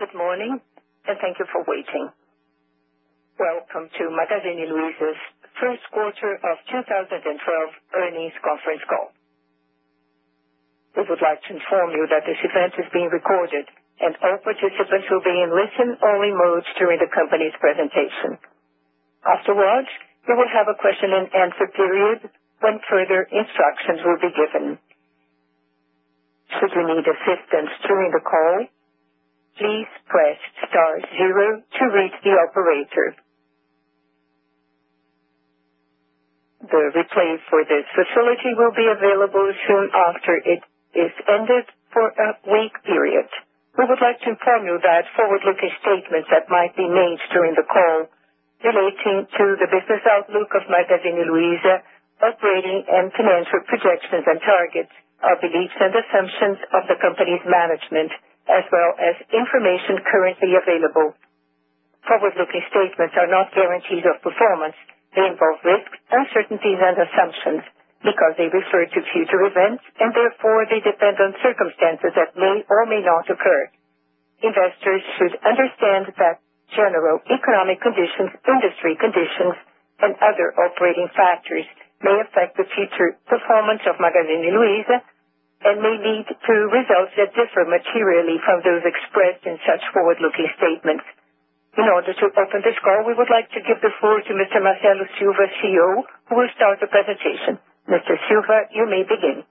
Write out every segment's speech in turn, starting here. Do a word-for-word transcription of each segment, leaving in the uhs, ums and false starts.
Good morning, and thank you for waiting. Welcome to Magazine Luiza's first quarter of two thousand twelve earnings conference call. We would like to inform you that this event is being recorded, and all participants will be in listen-only mode during the company's presentation. Afterwards, we will have a question and answer period when further instructions will be given. Should you need assistance during the call, please press star zero to reach the operator. The replay for this facility will be available soon after it is ended for a week period. We would like to inform you that forward-looking statements that might be made during the call relating to the business outlook of Magazine Luiza, operating and financial projections and targets, are beliefs and assumptions of the company's management, as well as information currently available. Forward-looking statements are not guarantees of performance. They involve risks, uncertainties, and assumptions because they refer to future events and therefore they depend on circumstances that may or may not occur. Investors should understand that general economic conditions, industry conditions, and other operating factors may affect the future performance of Magazine Luiza and may lead to results that differ materially from those expressed in such forward-looking statements. In order to open this call, we would like to give the floor to Mister Marcelo Silva, C E O, who will start the presentation. Mister Silva, you may begin.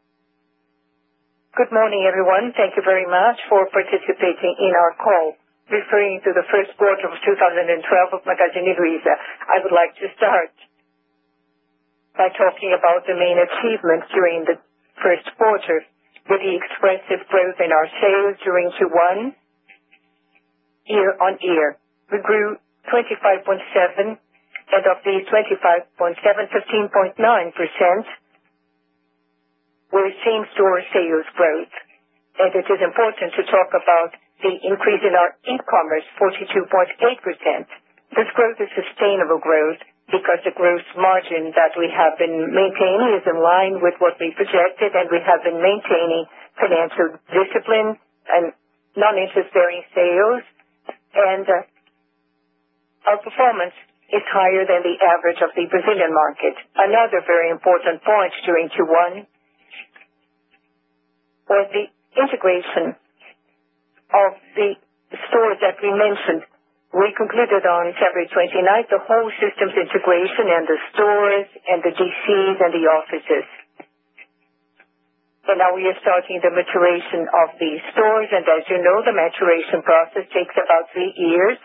Good morning, everyone. Thank you very much for participating in our call, referring to the first quarter of two thousand twelve of Magazine Luiza. I would like to start by talking about the main achievements during the first quarter, with the expressive growth in our sales during Q one year on year. We grew twenty-five point seven, and of the twenty-five point seven, fifteen point nine percent were same-store sales growth. And it is important to talk about the increase in our e-commerce, forty-two point eight percent. This growth is sustainable growth because the gross margin that we have been maintaining is in line with what we projected, and we have been maintaining financial discipline and non-interest-bearing sales, and uh, our performance is higher than the average of the Brazilian market. Another very important point during Q one was the integration of the stores that we mentioned. We concluded on February twenty-ninth the whole systems integration and the stores and the D Cs and the offices. And now we are starting the maturation of the stores, and as you know, the maturation process takes about three years.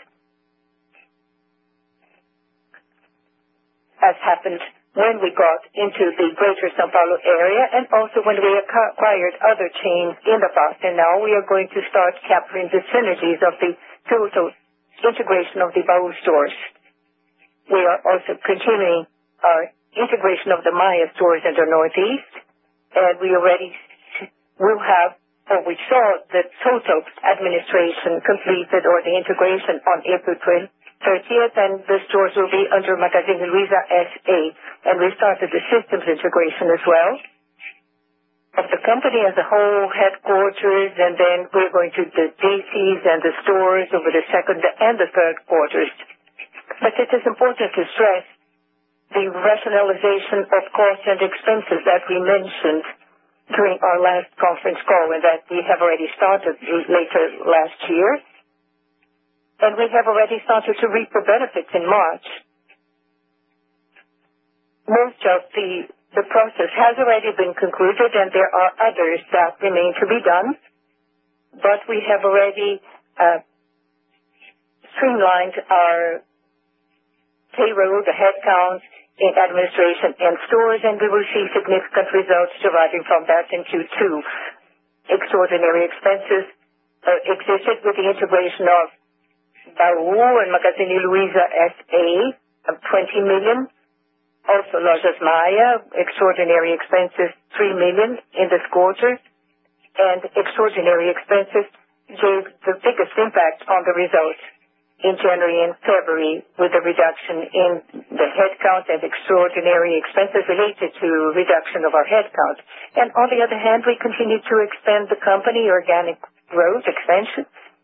As happened when we got into the greater São Paulo area and also when we acquired other chains in the past. And now we are going to start capturing the synergies of the total integration of the Baú stores. We are also continuing our integration of the Maya stores in the Northeast, and we already will have, or we saw the total administration completed or the integration on April thirtieth, and the stores will be under Magazine Luiza S A. And we started the systems integration as well of the company as a whole, headquarters, and then we're going to the D Cs and the stores over the second and the third quarters. But it is important to stress the rationalization of costs and expenses that we mentioned during our last conference call and that we have already started later last year. And we have already started to reap the benefits in March. Most of the The process has already been concluded, and there are others that remain to be done. But we have already uh, streamlined our payroll, the headcount in administration and stores, and we will see significant results deriving from that in Q two. Extraordinary expenses uh, existed with the integration of Baú and Magazine Luiza S A of twenty million. Also, Lojas Maya, extraordinary expenses, three million in this quarter, and extraordinary expenses gave the biggest impact on the results in January and February with the reduction in the headcount and extraordinary expenses related to reduction of our headcount. And on the other hand, we continue to expand the company, organic growth, expansion,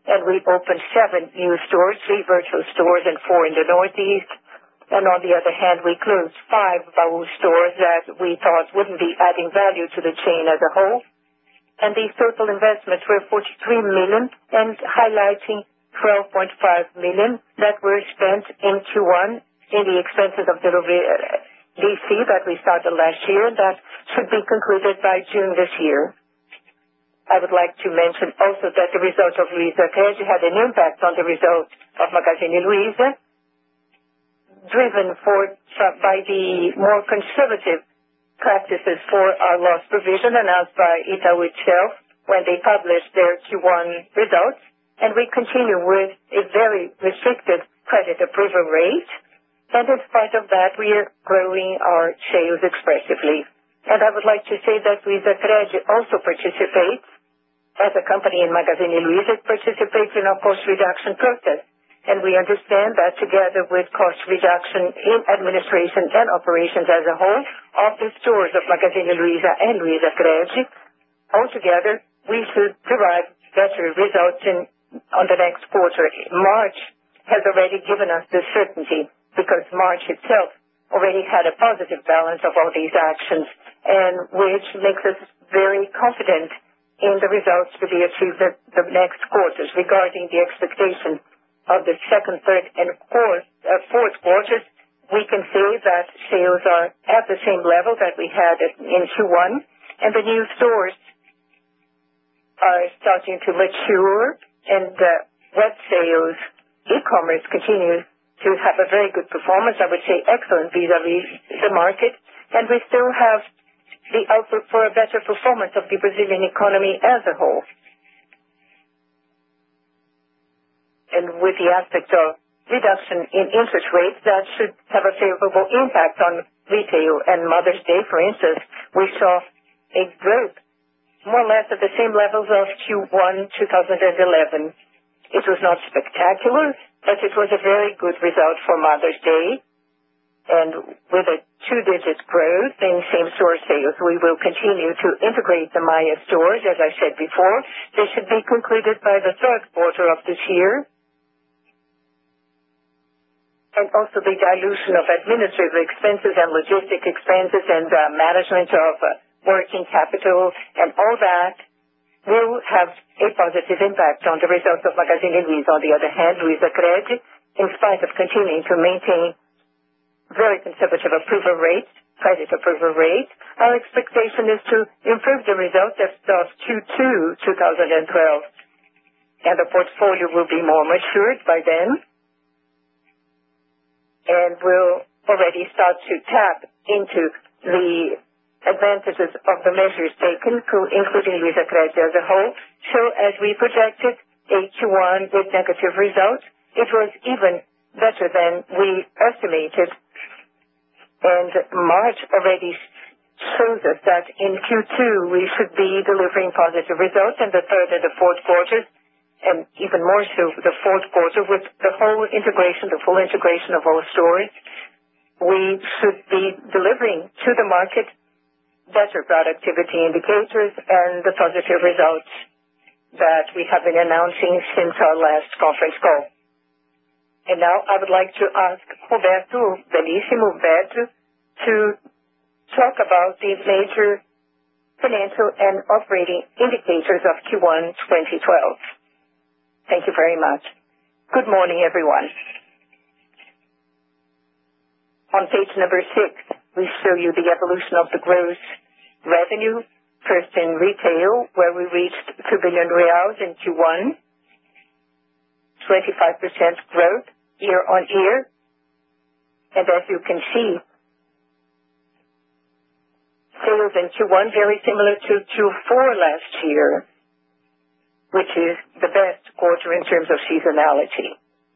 and we opened seven new stores, three virtual stores and four in the Northeast. And on the other hand, we closed five Baú stores that we thought wouldn't be adding value to the chain as a whole. And these total investments were forty-three million and highlighting twelve point five million that were spent in Q one in the expenses of the D C that we started last year, and that should be concluded by June this year. I would like to mention also that the result of Luizacred had an impact on the result of Magazine Luiza, driven for, by the more conservative practices for our loss provision announced by Itaú itself when they published their Q one results. And we continue with a very restricted credit approval rate. And in spite of that, we are growing our sales expressively. And I would like to say that Luizacred also participates as a company in Magazine Luiza. It participates in our cost reduction process. And we understand that together with cost reduction in administration and operations as a whole of the stores of Magazine Luiza and Luizacred, altogether we should derive better results in, on the next quarter. March has already given us the certainty because March itself already had a positive balance of all these actions, and which makes us very confident in the results to be achieved at the next quarters. Regarding the expectation of the second, third, and fourth, uh, fourth quarters, we can say that sales are at the same level that we had in Q one, and the new stores are starting to mature, and uh, web sales, e-commerce continues to have a very good performance, I would say excellent vis-a-vis the market, and we still have the outlook for a better performance of the Brazilian economy as a whole. And with the aspect of reduction in interest rates, that should have a favorable impact on retail. And Mother's Day, for instance, we saw a growth more or less at the same levels of Q one twenty eleven. It was not spectacular, but it was a very good result for Mother's Day. And with a two-digit growth in same-store sales, we will continue to integrate the Maya stores, as I said before. They should be concluded by the third quarter of this year. And also the dilution of administrative expenses and logistic expenses and uh, management of uh, working capital and all that will have a positive impact on the results of Magazine Luiza. On the other hand, Luizacred, in spite of continuing to maintain very conservative approval rate, credit approval rate, our expectation is to improve the results of Q two twenty twelve. And the portfolio will be more matured by then, and will already start to tap into the advantages of the measures taken, including Luizacred as a whole. So as we projected a Q one with negative results, it was even better than we estimated. And March already shows us that in Q two we should be delivering positive results, and the third and the fourth quarters, and even more so the fourth quarter, with the whole integration, the full integration of all stores, we should be delivering to the market better productivity indicators and the positive results that we have been announcing since our last conference call. And now I would like to ask Roberto Bellissimo Roberto to talk about the major financial and operating indicators of Q one twenty twelve. Thank you very much. Good morning, everyone. On page number six, we show you the evolution of the gross revenue, first in retail, where we reached two billion reais in Q one, twenty-five percent growth year on year. And as you can see, sales in Q one very similar to Q four last year, which is the best quarter in terms of seasonality.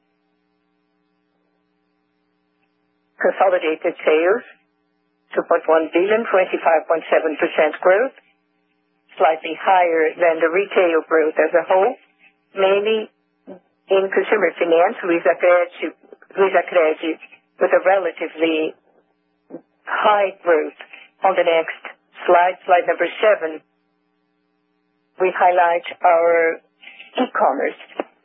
Consolidated sales, two point one billion, twenty-five point seven percent growth, slightly higher than the retail growth as a whole, mainly in consumer finance, Luizacred, Luizacred with a relatively high growth. On the next slide, slide number seven, we highlight our e-commerce.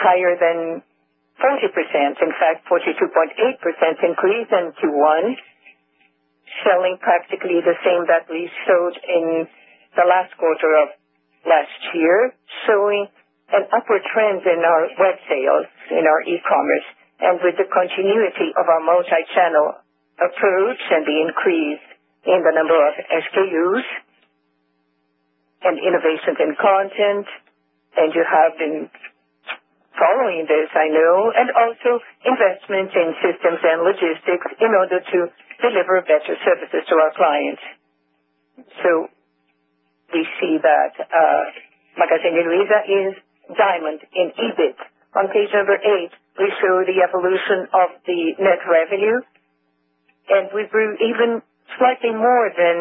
higher than forty percent, in fact, forty-two point eight percent increase in Q one, selling practically the same that we sold in the last quarter of last year, showing an upward trend in our web sales, in our e-commerce, and with the continuity of our multi-channel approach and the increase in the number of S K Us and innovations in content, and you have been following this, I know, and also investment in systems and logistics in order to deliver better services to our clients. So we see that uh, Magazine Luiza is diamond in E B I T. On page number eight, we show the evolution of the net revenue, and we grew even slightly more than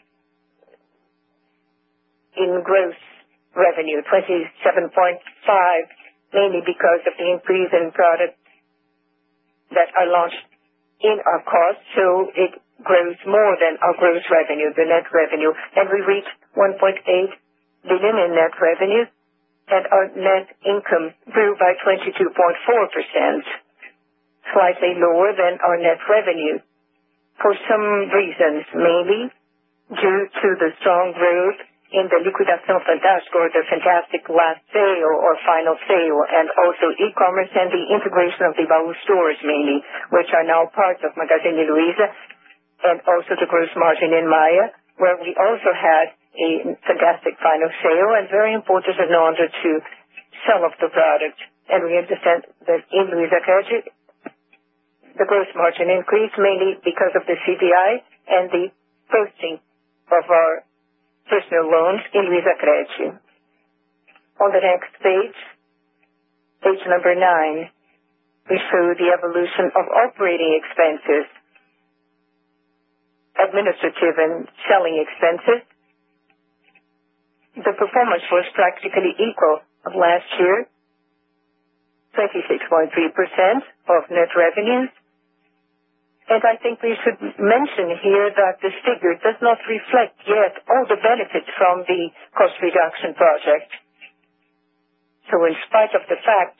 in gross revenue, twenty-seven point five, mainly because of the increase in products that are launched in our cost, so it grows more than our gross revenue, the net revenue, and we reached one point eight billion in net revenue, and our net income grew by twenty-two point four percent, slightly lower than our net revenue, for some reasons, mainly due to the strong growth in the Liquidação Fantástica, or the fantastic last sale or final sale, and also e-commerce and the integration of the Baú stores mainly, which are now part of Magazine Luiza, and also the gross margin in Maya, where we also had a fantastic final sale and very important in order to sell off the product. And we understand that in Luizacred, the gross margin increased mainly because of the C D I and the posting of our personal loans in Luizacred. On the next page, page number nine, we show the evolution of operating expenses, administrative and selling expenses. The performance was practically equal of last year, twenty-six point three percent of net revenues. And I think we should mention here that this figure does not reflect yet all the benefits from the cost reduction project. So in spite of the fact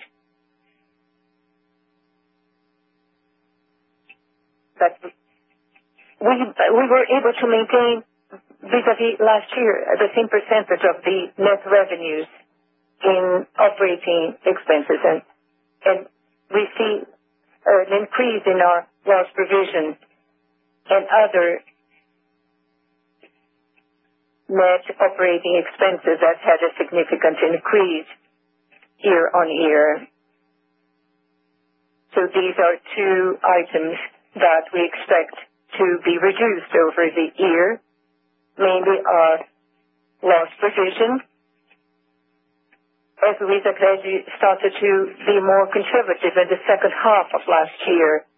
that we, we were able to maintain vis-a-vis last year the same percentage of the net revenues in operating expenses. And, and we see an increase in our loss provision and other net operating expenses that had a significant increase year on year. So these are two items that we expect to be reduced over the year, mainly our loss provision, as Luizacred started to be more conservative in the second half of last year.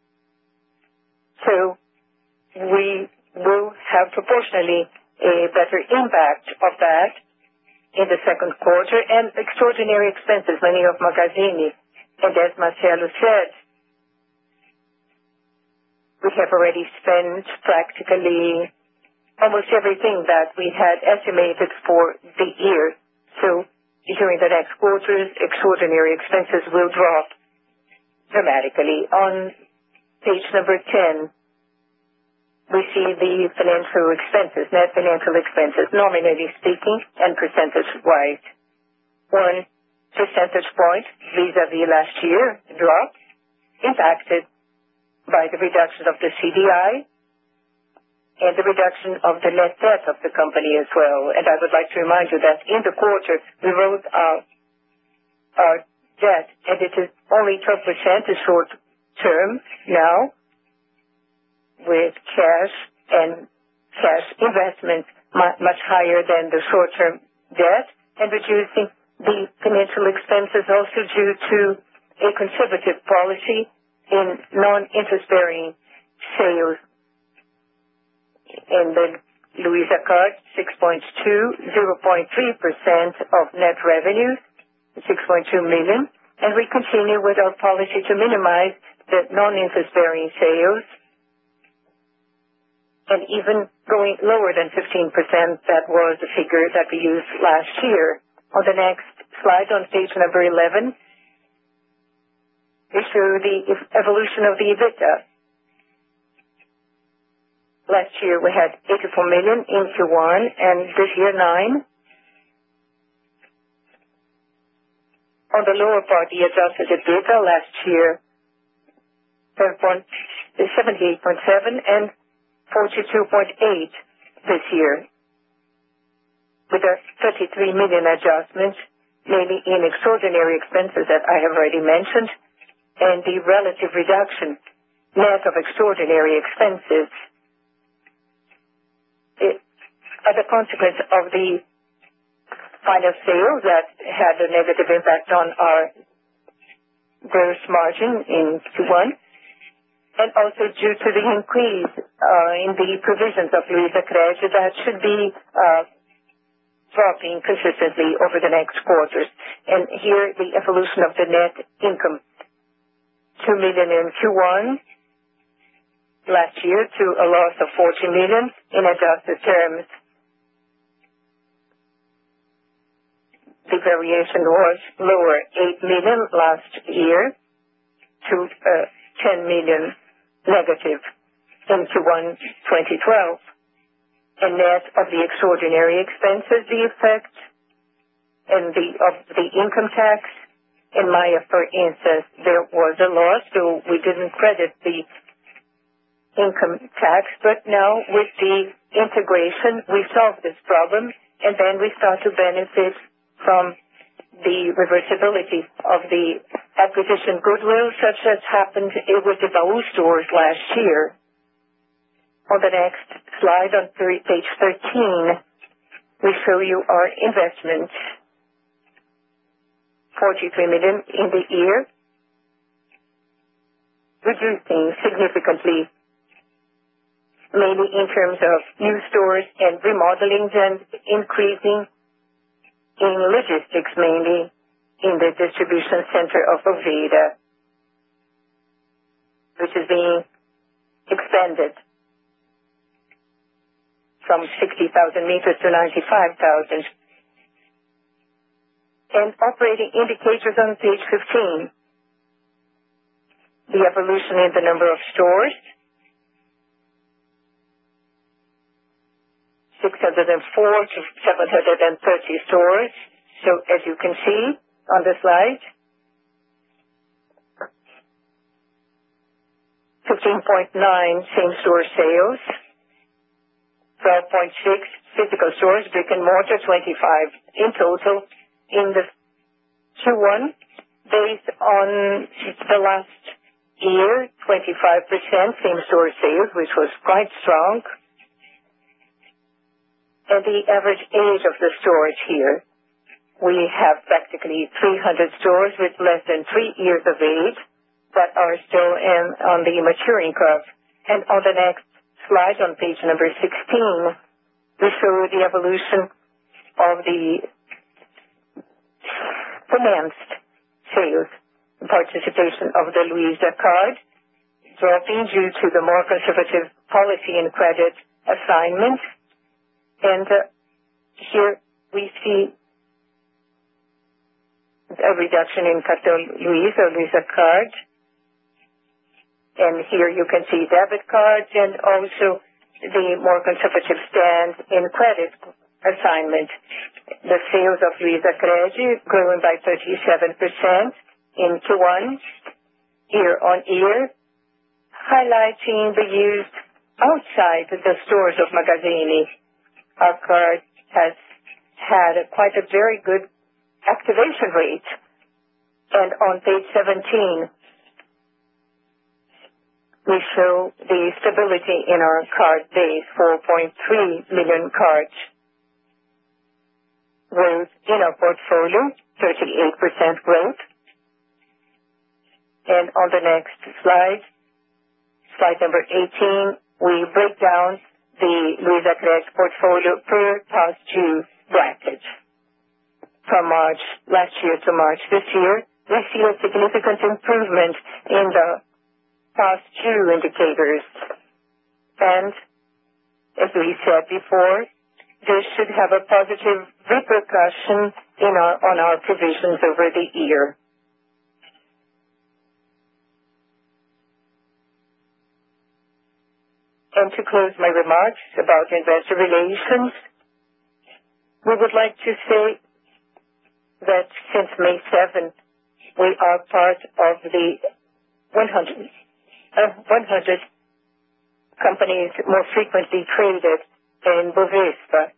So we will have proportionally a better impact of that in the second quarter, and extraordinary expenses, many of Magazine. And as Marcelo said, we have already spent practically almost everything that we had estimated for the year. So during the next quarters, extraordinary expenses will drop dramatically. On page number ten, we see the financial expenses, net financial expenses, nominally speaking and percentage-wise. One percentage point vis-a-vis last year drop, impacted by the reduction of the C D I and the reduction of the net debt of the company as well. And I would like to remind you that in the quarter, we wrote our, our debt, and it is only twelve percent is short term now, with cash and cash investments much higher than the short-term debt, and reducing the financial expenses also due to a conservative policy in non-interest-bearing sales. In the Luiza card, six point two, zero point three percent of net revenue, six point two million, and we continue with our policy to minimize the non-interest-bearing sales, and even going lower than fifteen percent, that was the figure that we used last year. On the next slide, on page number eleven, we show the evolution of the EBITDA. Last year we had eighty-four million in Q one, and this year nine. On the lower part, the adjusted EBITDA last year, seventy-eight point seven and forty-two point eight this year, with a thirty-three million adjustment, mainly in extraordinary expenses that I have already mentioned, and the relative reduction net of extraordinary expenses it, as a consequence of the final sale that had a negative impact on our gross margin in Q one, and also due to the increase uh, in the provisions of Luizacred that should be uh, dropping consistently over the next quarters. And here the evolution of the net income, two million in Q one last year to a loss of forty million in adjusted terms. The variation was lower, eight million last year to uh, ten million negative in Q one twenty twelve. And net of the extraordinary expenses, the effect and the of the income tax. In Maya, for instance, there was a loss, so we didn't credit the income tax. But now with the integration, we solved this problem, and then we start to benefit from the reversibility of the acquisition goodwill, such as happened with the Baú stores last year. On the next slide, on page thirteen, we show you our investment, forty-three million in the year, reducing significantly, mainly in terms of new stores and remodelings, and increasing in logistics, mainly in the distribution center of Oviedo, which is being expanded from sixty thousand meters to ninety-five thousand. And operating indicators on page fifteen. The evolution in the number of stores, six hundred four to seven hundred thirty stores. So as you can see on the slide, fifteen point nine same-store sales, twelve point six physical stores, brick and mortar, twenty-five in total in the Q one, based on the last year, twenty-five percent same-store sales, which was quite strong. And the average age of the stores here, we have practically three hundred stores with less than three years of age that are still in, on the maturing curve. And on the next slide, on page number sixteen, we show the evolution of the financed sales, participation of the Luiza card, dropping due to the more conservative policy and credit assignment. And uh, here we see a reduction in Cartão Luiza, Luiza card. And here you can see debit cards and also the more conservative stance in credit assignment. The sales of Luizacred growing by thirty-seven percent in Q one, year on year, highlighting the use outside the stores of Magazine. Our card has had a, quite a very good activation rate. And on page seventeen, we show the stability in our card base, four point three million cards. Growth in our portfolio, thirty-eight percent growth. And on the next slide, slide number eighteen, we break down the Luizacred portfolio per past due bracket. From March last year to March this year, we see a significant improvement in the past due indicators. And as we said before, this should have a positive repercussion in our, on our provisions over the year. To close my remarks about investor relations, we would like to say that since May seventh, we are part of the one hundred, uh, one hundred companies more frequently traded in Bovespa.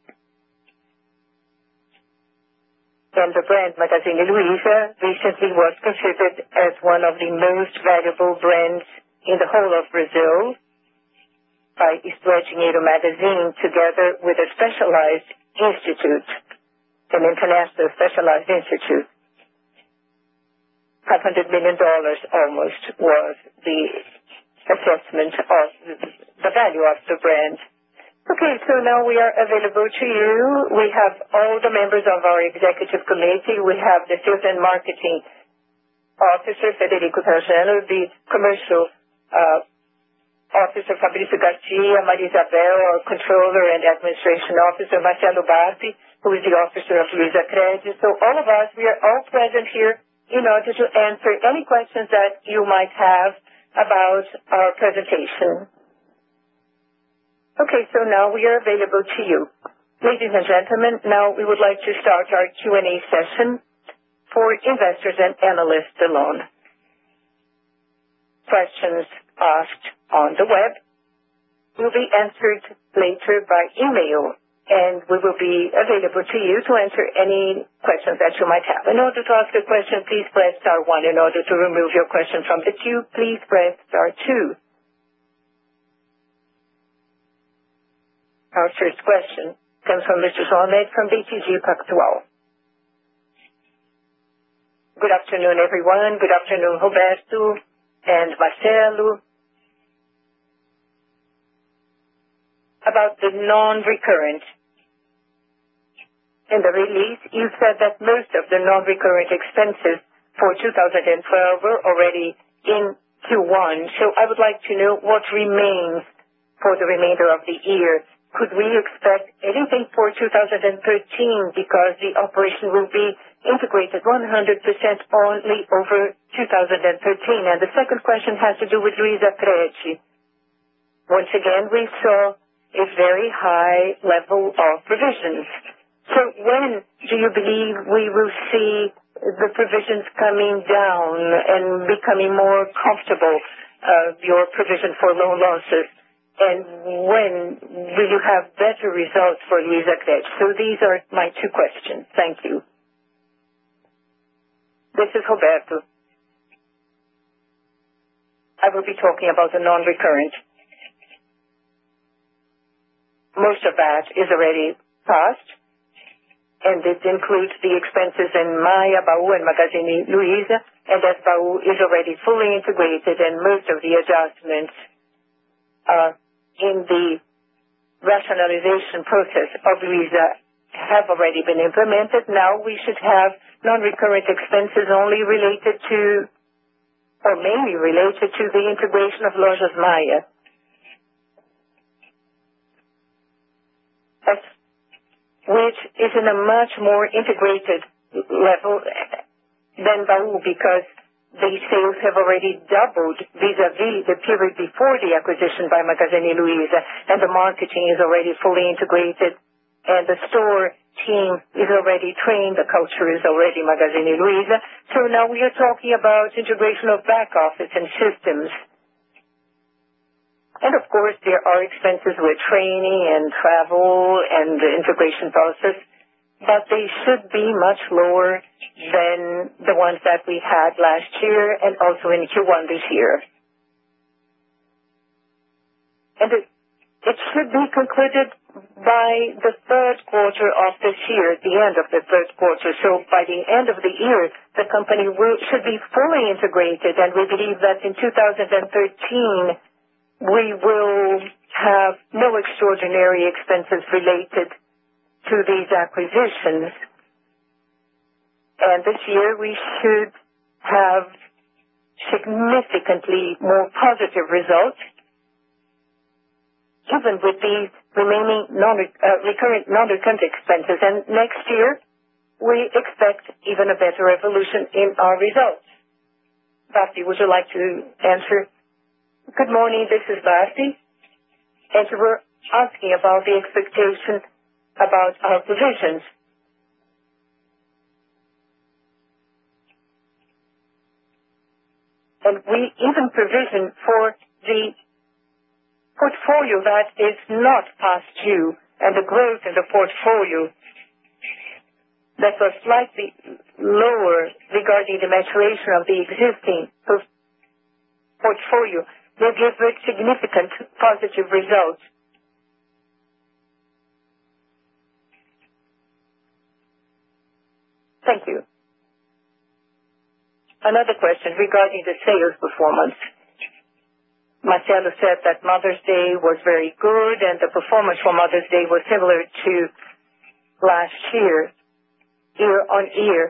And the brand Magazine Luiza recently was considered as one of the most valuable brands in the whole of Brazil by Isto É Dinheiro magazine, together with a specialized institute, an international specialized institute. five hundred million dollars almost was the assessment of the value of the brand. Okay, so now we are available to you. We have all the members of our executive committee. We have the sales and marketing officer, Federico Trajano, the commercial uh, officer, Fabrício Garcia, Maria Isabel, our controller and administration officer, Marcelo Barbi, who is the officer of Luizacred. So all of us, we are all present here in order to answer any questions that you might have about our presentation. Okay, so now we are available to you. Ladies and gentlemen, now we would like to start our Q and A session for investors and analysts alone. Questions asked on the web will be answered later by email, and we will be available to you to answer any questions that you might have. In order to ask a question, please press star one. In order to remove your question from the queue, please press star two. Our first question comes from Mister Ahmed from B T G Pactual. Good afternoon, everyone. Good afternoon, Roberto and Marcelo. About the non-recurrent. In the release, you said that most of the non-recurrent expenses for two thousand twelve were already in Q one. So I would like to know what remains for the remainder of the year. Could we expect anything for two thousand thirteen, because the operation will be integrated one hundred percent only over two thousand thirteen? And the second question has to do with Luizacred. Once again, we saw a very high level of provisions. So when do you believe we will see the provisions coming down and becoming more comfortable, uh, your provision for loan losses? And when will you have better results for Luizacred? So these are my two questions. Thank you. This is Roberto. I will be talking about the non-recurrent. Most of that is already passed, and it includes the expenses in Maia, Baú, and Magazine Luiza, and as Baú is already fully integrated, and most of the adjustments are in the rationalization process of Luiza have already been implemented. Now we should have non-recurrent expenses only related to, or mainly related to, the integration of Lojas Maia. As, which is in a much more integrated level than Baú, because the sales have already doubled vis-a-vis the period before the acquisition by Magazine Luiza, and the marketing is already fully integrated, and the store team is already trained, the culture is already Magazine Luiza. So now we are talking about integration of back office and systems. And of course, there are expenses with training and travel and the integration process, but they should be much lower than the ones that we had last year and also in Q one this year. And it, it should be concluded by the third quarter of this year, the end of the third quarter. So by the end of the year, the company will, should be fully integrated, and we believe that in two thousand thirteen, we will have no extraordinary expenses related to these acquisitions. And this year we should have significantly more positive results, even with these remaining non, uh, recurrent, non-recurrent expenses. And next year we expect even a better evolution in our results. Basti, would you like to answer? Good morning, this is Basti. And you were asking about the expectation about our provisions. And we even provision for the portfolio that is not past due and the growth in the portfolio that was slightly lower regarding the maturation of the existing portfolio will give very significant positive results. Thank you. Another question regarding the sales performance. Marcelo said that Mother's Day was very good and the performance for Mother's Day was similar to last year, year on year.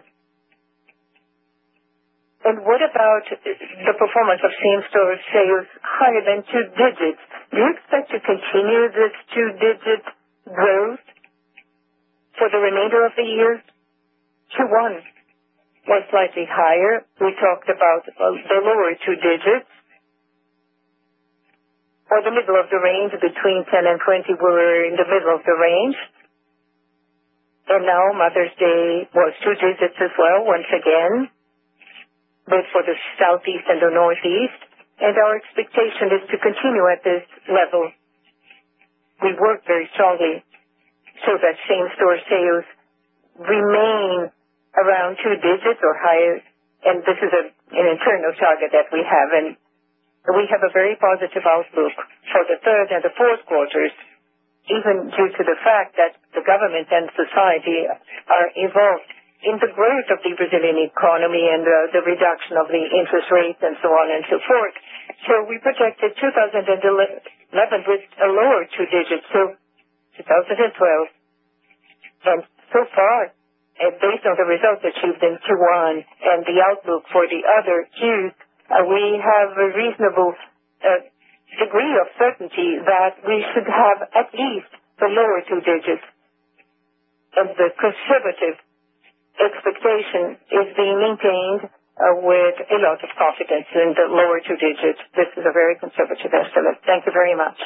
And what about the performance of same-store sales higher than two digits? Do you expect to continue this two-digit growth for the remainder of the year? Q one was slightly higher. We talked about uh, the lower two digits. Or the middle of the range, between ten and twenty were in the middle of the range. And now Mother's Day was two digits as well, once again, both for the Southeast and the Northeast. And our expectation is to continue at this level. We work very strongly so that same-store sales remain around two digits or higher, and this is a, an internal target that we have, and we have a very positive outlook for the third and the fourth quarters, even due to the fact that the government and society are involved in the growth of the Brazilian economy and uh, the reduction of the interest rates and so on and so forth. So we projected two thousand eleven with a lower two digits, so two thousand twelve. And so far, and based on the results achieved in Q one and the outlook for the other Qs, uh, we have a reasonable uh, degree of certainty that we should have at least the lower two digits. And the conservative expectation is being maintained uh, with a lot of confidence in the lower two digits. This is a very conservative estimate. Thank you very much.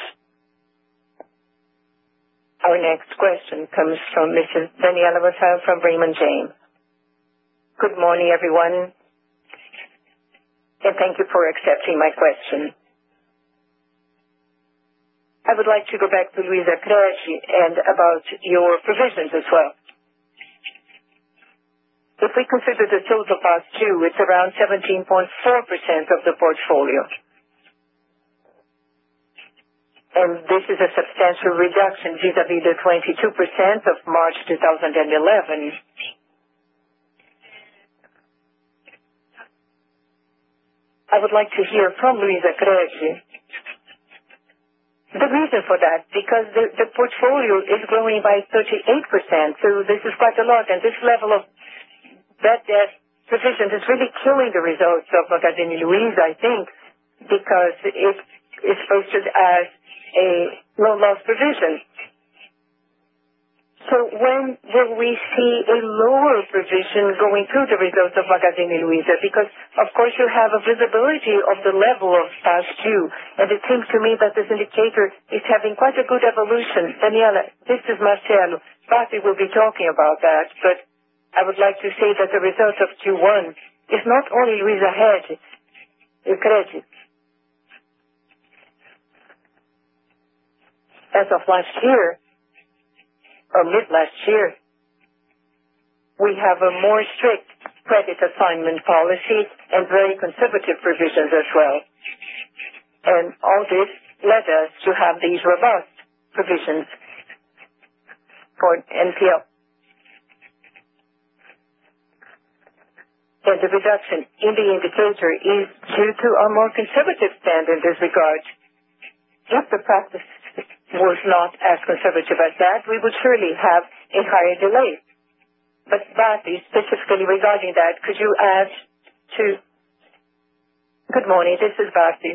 Our next question comes from Missus Daniela Vassal from Raymond James. Good morning, everyone, and thank you for accepting my question. I would like to go back to Luiza Cresci and about your provisions as well. If we consider the total past due, it's around seventeen point four percent of the portfolio. And this is a substantial reduction vis-à-vis the twenty-two percent of March two thousand eleven. I would like to hear from Luiza Cresci the reason for that, because the, the portfolio is growing by thirty-eight percent, so this is quite a lot, and this level of bad debt provision is really killing the results of Magazine Luiza, I think, because it is posted as a low-loss provision. So when will we see a lower provision going through the results of Magazine Luiza? Because, of course, you have a visibility of the level of past due, and it seems to me that this indicator is having quite a good evolution. Daniela, this is Marcelo. Basti will be talking about that, but I would like to say that the result of Q one is not only Luiza Credit. As of last year, or mid-last year, we have a more strict credit assignment policy and very conservative provisions as well. And all this led us to have these robust provisions for N P L. And the reduction in the indicator is due to a more conservative stand in this regard. If the practice was not as conservative as that, we would surely have a higher delay. But Basti, specifically regarding that, could you add to... Good morning, this is Basti.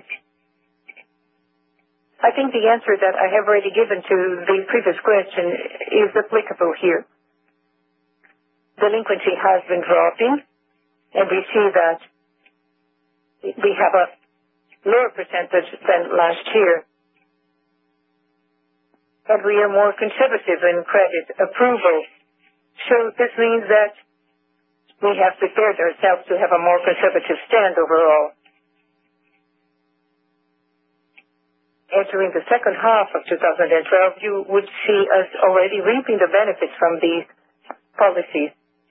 I think the answer that I have already given to the previous question is applicable here. Delinquency has been dropping, and we see that we have a lower percentage than last year. and we are more conservative in credit approval. So this means that we have prepared ourselves to have a more conservative stand overall. Entering the second half of two thousand twelve, you would see us already reaping the benefits from these policies.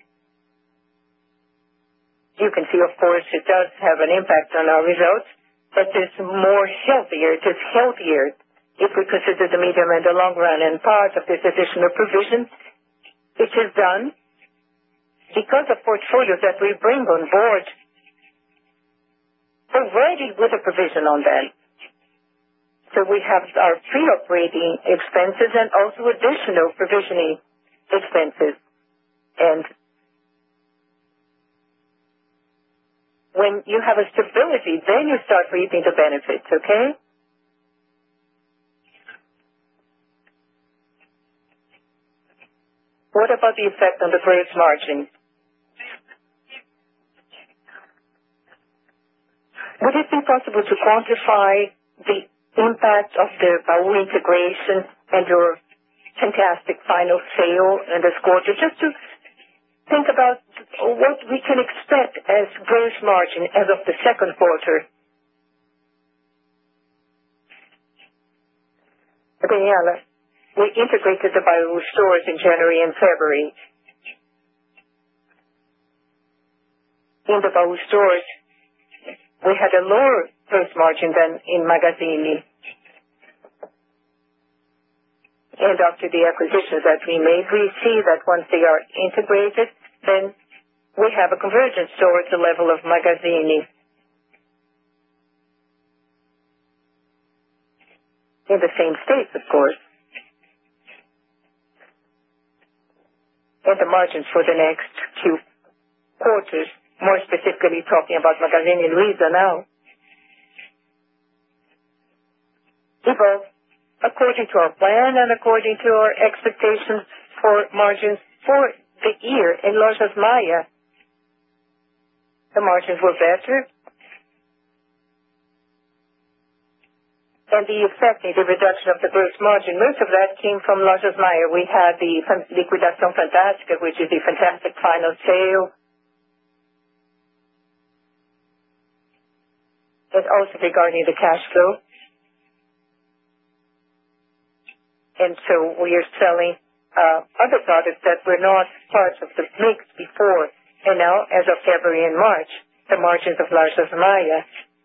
You can see, of course, it does have an impact on our results, but it's more healthier, it is healthier if we consider the medium and the long run. And part of this additional provision, it is done because of portfolios that we bring on board already with a provision on them. So we have our pre-operating expenses and also additional provisioning expenses. And when you have a stability, then you start reaping the benefits, okay? What about the effect on the gross margin? Would it be possible to quantify the impact of the Baú integration and your fantastic final sale in this quarter, just to think about what we can expect as gross margin as of the second quarter? Daniela, we integrated the Baú stores in January and February. In the Baú stores, we had a lower gross margin than in Magazine. And after the acquisitions that we made, we see that once they are integrated, then we have a convergence towards the level of Magazine. In the same states, of course. And the margins for the next few quarters, more specifically talking about Magazine Luiza now, evolve according to our plan and according to our expectations for margins for the year. In Lojas Maia, the margins were better. And the effect, the reduction of the gross margin, most of that came from Lojas Maia. We had the Liquidação Fantástica, which is the fantastic final sale. And also regarding the cash flow. And so we are selling uh, other products that were not part of the mix before. And now, as of February and March, the margins of Lojas Maia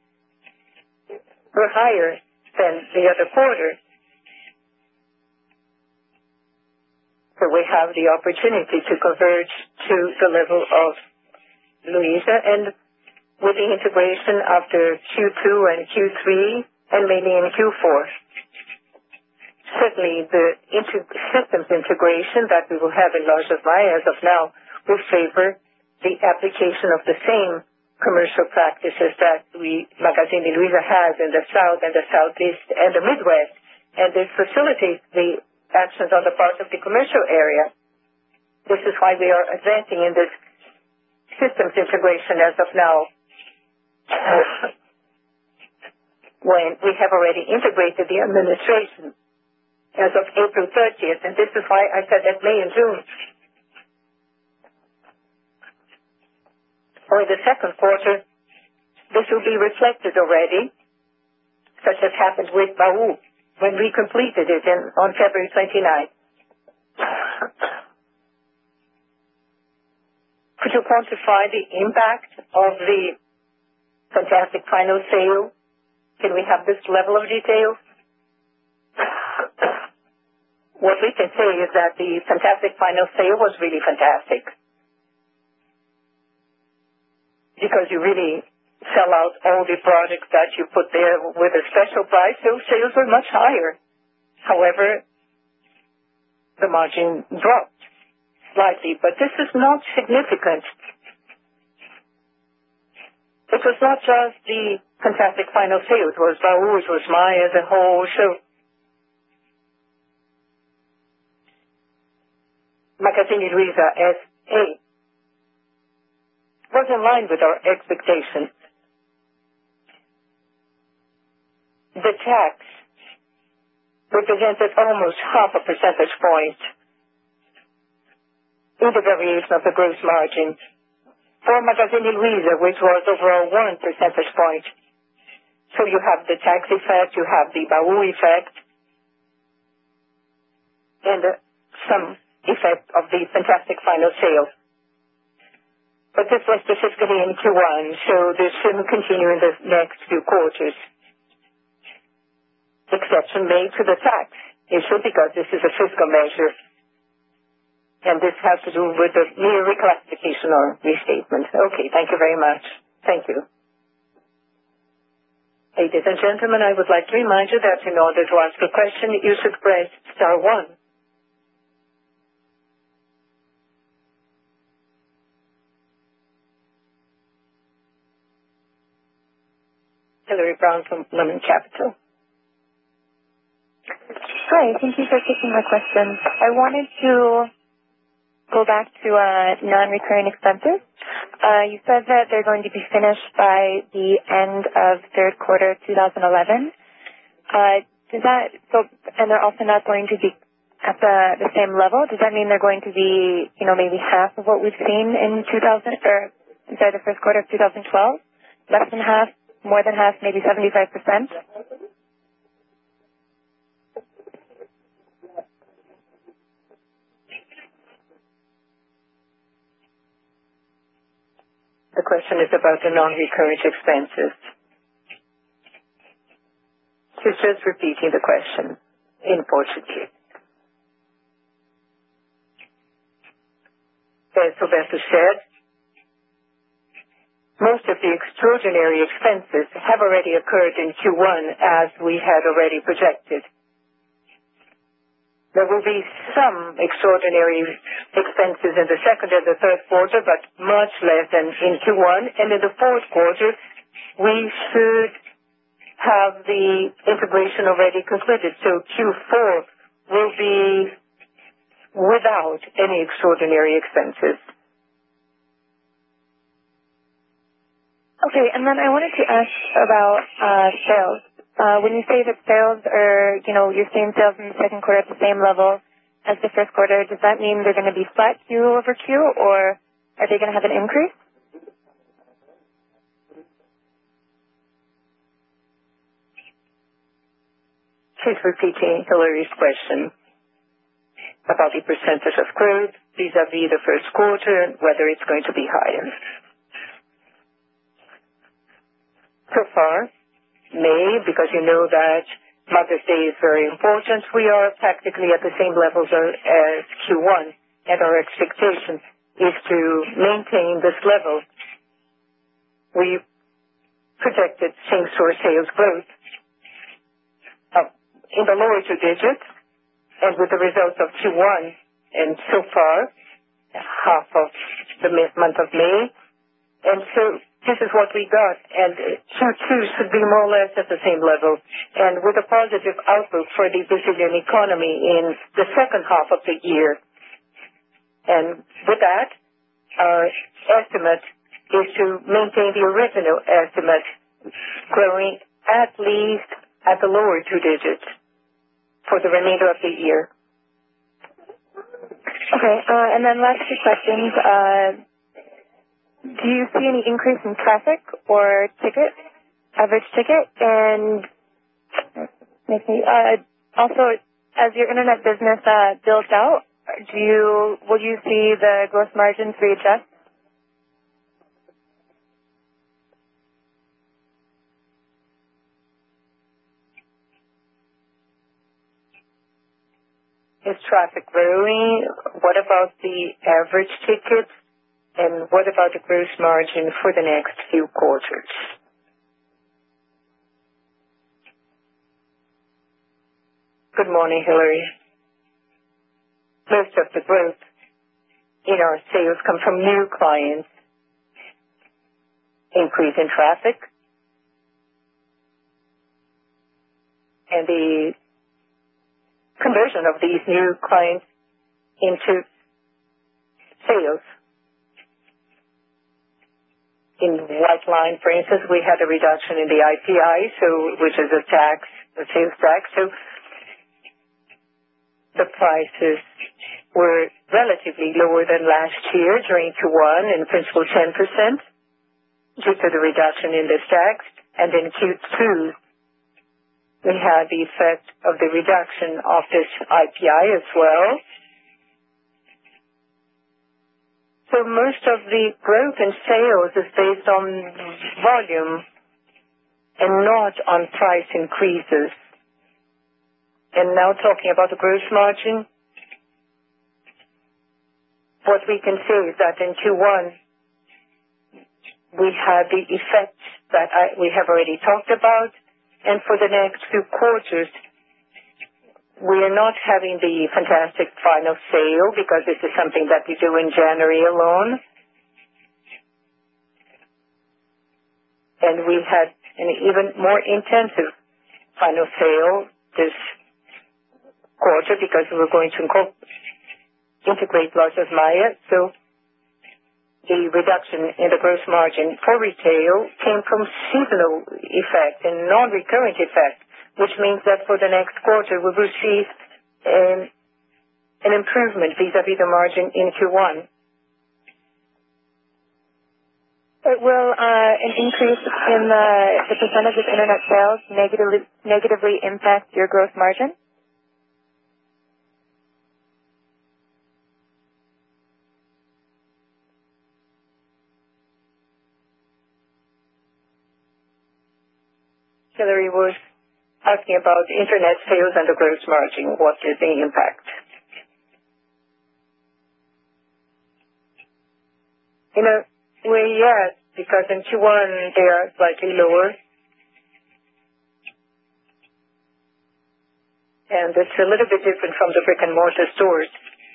were higher than the other quarter. So we have the opportunity to converge to the level of Luiza, and with the integration after Q two and Q three, and maybe in Q four. Certainly, the inter- systems integration that we will have in Lojas Maia as of now will favor the application of the same commercial practices that we, Magazine Luiza, has in the South and the Southeast and the Midwest. And this facilitates the actions on the part of the commercial area. This is why we are advancing in this systems integration as of now. When we have already integrated the administration as of April thirtieth, and this is why I said that May and June, or in the second quarter, this will be reflected already, such as happened with Baú when we completed it in, on February twenty-ninth. Could you quantify the impact of the fantastic final sale? Can we have this level of detail? What we can say is that the fantastic final sale was really fantastic. Because you really sell out all the products that you put there with a special price, those sales were much higher. However, the margin dropped slightly, but this is not significant. It was not just the fantastic final sale, it was Baú, it was Maia as a whole, so Magazine Luiza S A was in line with our expectations. The tax represented almost half a percentage point in the variation of the gross margin. For Magazine Luiza, which was overall one percentage point. So you have the tax effect, you have the Baú effect, and uh, some effect of the fantastic final sale. But this was specifically in Q one, so this shouldn't continue in the next few quarters. Exception made to the tax issue because this is a fiscal measure. And this has to do with the mere reclassification or restatement. Okay, thank you very much. Thank you. Ladies and gentlemen, I would like to remind you that in order to ask a question, you should press star one. Hillary Brown from Lemon Capital. Hi, thank you for taking my question. I wanted to go back to uh, non-recurring expenses. Uh, you said that they're going to be finished by the end of third quarter twenty eleven. Uh, does that so? And they're also not going to be at the the same level. Does that mean they're going to be, you know, maybe half of what we've seen in two thousand or sorry, the first quarter of twenty twelve? Less than half, more than half, maybe seventy-five percent. The question is about the non-recurrent expenses. She's just repeating the question in Portuguese. As Roberto said, most of the extraordinary expenses have already occurred in Q one as we had already projected. There will be some extraordinary expenses in the second and the third quarter, but much less than in Q one. And in the fourth quarter, we should have the integration already concluded. So Q four will be without any extraordinary expenses. Okay, and then I wanted to ask about uh, sales. Uh, when you say that sales are, you know, you're seeing sales in the second quarter at the same level as the first quarter, does that mean they're going to be flat Q over Q, or are they going to have an increase? She's repeating Hillary's question about the percentage of growth vis-a-vis the first quarter and whether it's going to be higher. So far, May, because you know that Mother's Day is very important, we are practically at the same levels as Q one, and our expectation is to maintain this level. We projected same-store sales growth uh, in the lower two digits, and with the results of Q one, and so far, half of the month of May, and so this is what we got, and Q two should be more or less at the same level. And with a positive outlook for the Brazilian economy in the second half of the year. And with that, our estimate is to maintain the original estimate, growing at least at the lower two digits for the remainder of the year. Okay, uh, and then last two questions. Uh, Do you see any increase in traffic or ticket, average ticket? And maybe, uh, also, as your internet business uh, builds out, do you will you see the gross margins readjust? Is traffic growing? What about the average ticket? And what about the gross margin for the next few quarters? Good morning, Hillary. Most of the growth in our sales come from new clients, increase in traffic, and the conversion of these new clients into sales. In White Line, for instance, we had a reduction in the I P I, so which is a tax, a sales tax. So the prices were relatively lower than last year during Q one, in principle ten percent, due to the reduction in the stacks. And in Q two, we had the effect of the reduction of this I P I as well. So most of the growth in sales is based on volume and not on price increases. And now talking about the gross margin, what we can say is that in Q one, we had the effects that I, we have already talked about, and for the next few quarters, we are not having the fantastic final sale because this is something that we do in January alone. And we had an even more intensive final sale this quarter because we were going to integrate Lojas Maia. So the reduction in the gross margin for retail came from seasonal effect and non-recurrent effect, which means that for the next quarter we will see um, an improvement vis-a-vis the margin in Q one. It will uh, an increase in the, the percentage of internet sales negatively negatively impact your gross margin? Hillary was asking about internet sales and the gross margin. What is the impact? In a way, yes, because in Q one they are slightly lower. And it's a little bit different from the brick and mortar stores.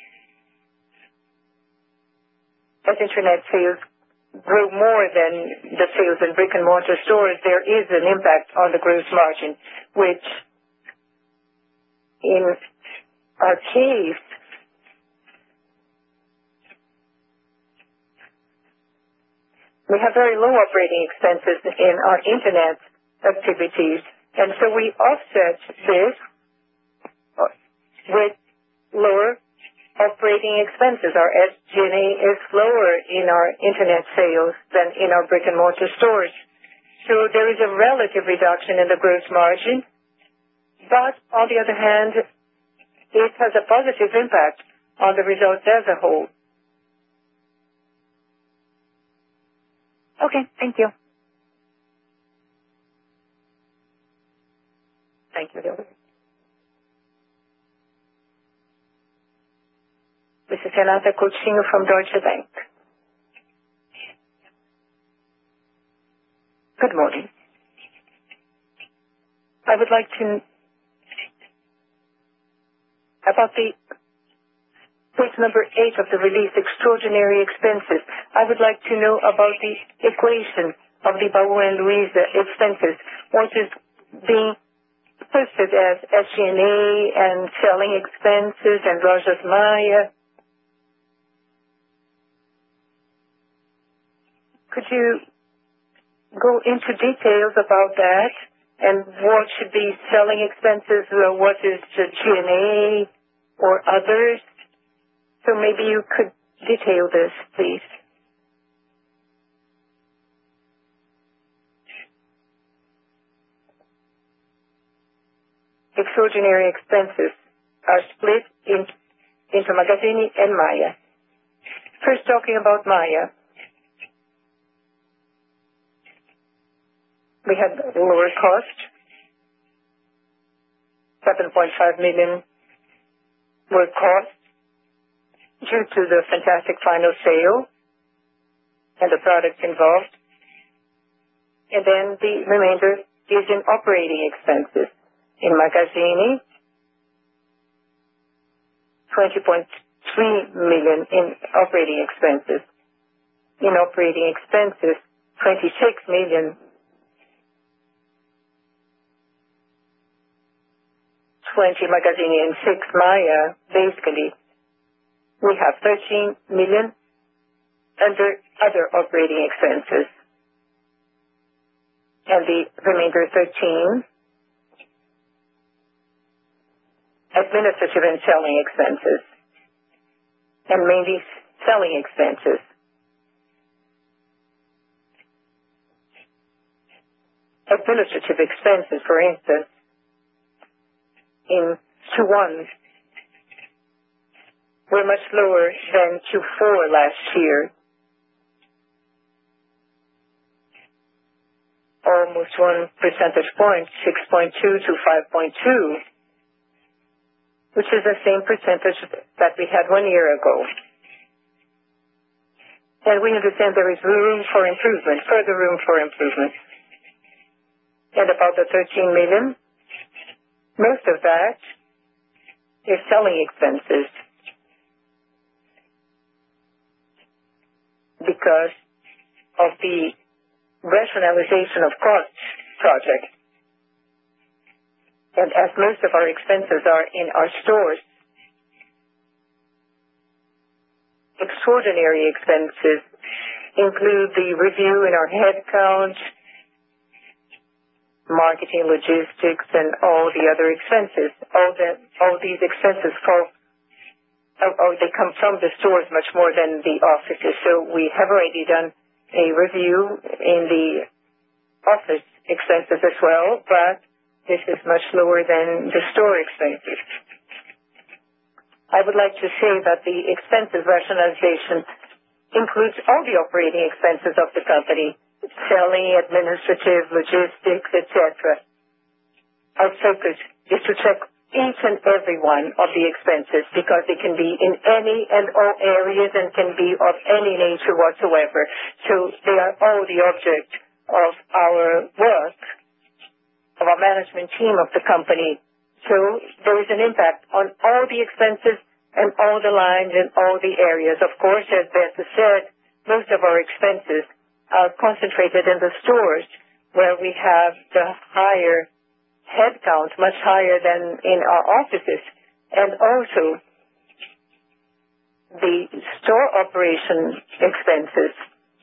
As internet sales grow more than the sales in brick and mortar stores, there is an impact on the gross margin, which in our case, we have very low operating expenses in our internet activities, and so we offset this with lower operating expenses. Our S G and A is lower in our internet sales than in our brick and mortar stores. So there is a relative reduction in the gross margin, but on the other hand, it has a positive impact on the results as a whole. Okay, thank you. Thank you, Hilda. This is Renata Coutinho from Deutsche Bank. Good morning. I would like to, about the page number eight of the release, extraordinary expenses. I would like to know about the equation of the Baú and Luiza expenses. What is being posted as S G and A and selling expenses and Lojas Maia? Could you go into details about that and what should be selling expenses, or what is the G and A or others? So maybe you could detail this, please. Extraordinary expenses are split in, into Magazine and Maia. First, talking about Maia. We had lower cost, seven point five million were cost due to the fantastic final sale and the products involved. And then the remainder is in operating expenses. In Magazine, twenty point three million in operating expenses. In operating expenses, twenty-six million. twenty Magazine and six Maia. Basically, we have thirteen million under other operating expenses. And the remainder thirteen administrative and selling expenses, and mainly selling expenses. Administrative expenses, for instance, in Q one were much lower than Q four last year. Almost one percentage point, six point two to five point two, which is the same percentage that we had one year ago. And we understand there is room for improvement, further room for improvement. And about the thirteen million, most of that is selling expenses because of the rationalization of costs project. And as most of our expenses are in our stores, extraordinary expenses include the review in our headcount, marketing, logistics, and all the other expenses. All that, all these expenses fall, or they come from the stores much more than the offices. So we have already done a review in the office expenses as well, but this is much lower than the store expenses. I would like to say that the expenses rationalization includes all the operating expenses of the company, selling, administrative, logistics, et cetera. Our focus is to check each and every one of the expenses because they can be in any and all areas and can be of any nature whatsoever. So they are all the object of our work, of our management team of the company. So there is an impact on all the expenses and all the lines and all the areas. Of course, as Beto said, most of our expenses are concentrated in the stores where we have the higher headcount, much higher than in our offices, and also the store operation expenses.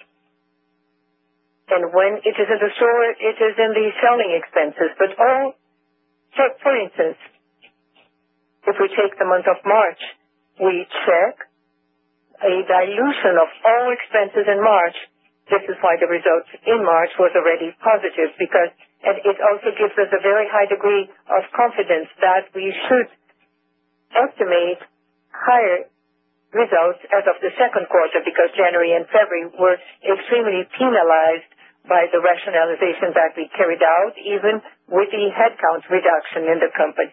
And when it is in the store, it is in the selling expenses. But all, for, for instance, if we take the month of March, we check a dilution of all expenses in March. This is why the results in March was already positive, because and it also gives us a very high degree of confidence that we should estimate higher results as of the second quarter, because January and February were extremely penalized by the rationalization that we carried out, even with the headcount reduction in the company.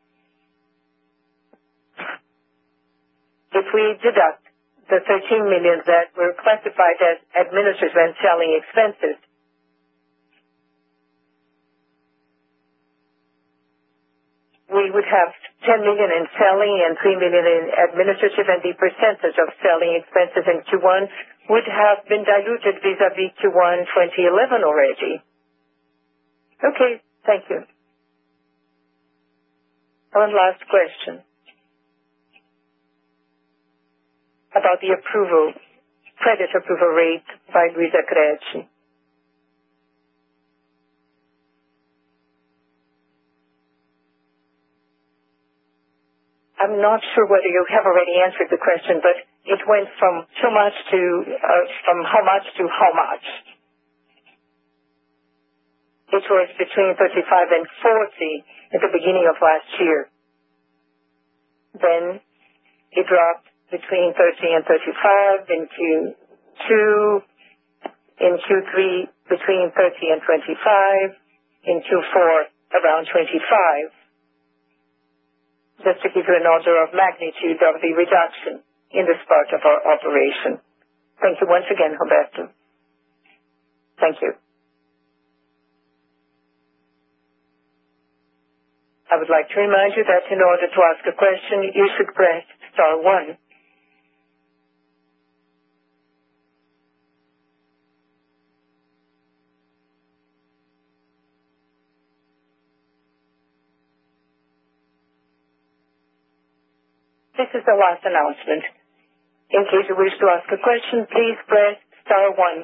If we deduct the thirteen million that were classified as administrative and selling expenses, we would have ten million in selling and three million in administrative, and the percentage of selling expenses in Q one would have been diluted vis-à-vis Q one twenty eleven already. Okay, thank you. One last question about the approval, credit approval rate by Luizacred. I'm not sure whether you have already answered the question, but it went from so much to, uh, from how much to how much. It was between thirty-five and forty at the beginning of last year. Then it dropped between thirty and thirty-five in Q two, in Q three between thirty and twenty-five, in Q four around twenty-five. Just to give you an order of magnitude of the reduction in this part of our operation. Thank you once again, Roberto. Thank you. I would like to remind you that in order to ask a question, you should press star one. This is the last announcement. In case you wish to ask a question, please press star one.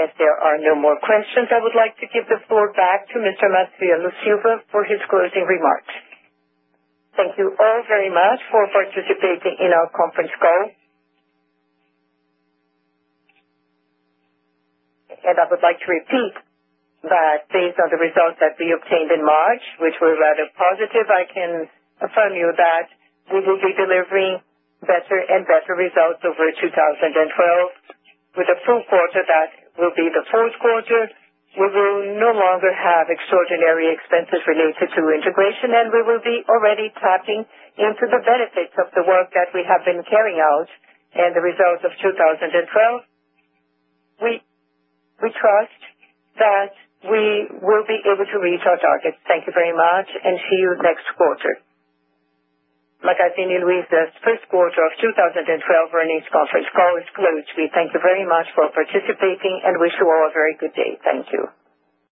As there are no more questions, I would like to give the floor back to Mister Marcelo Silva for his closing remarks. Thank you all very much for participating in our conference call. And I would like to repeat that based on the results that we obtained in March, which were rather positive, I can affirm you that we will be delivering better and better results over two thousand twelve. With a full quarter that will be the fourth quarter, we will no longer have extraordinary expenses related to integration, and we will be already tapping into the benefits of the work that we have been carrying out and the results of two thousand twelve. We, we trust that we will be able to reach our targets. Thank you very much, and see you next quarter. Magazine Luiza's first quarter of two thousand twelve earnings conference call is closed. We thank you very much for participating and wish you all a very good day. Thank you.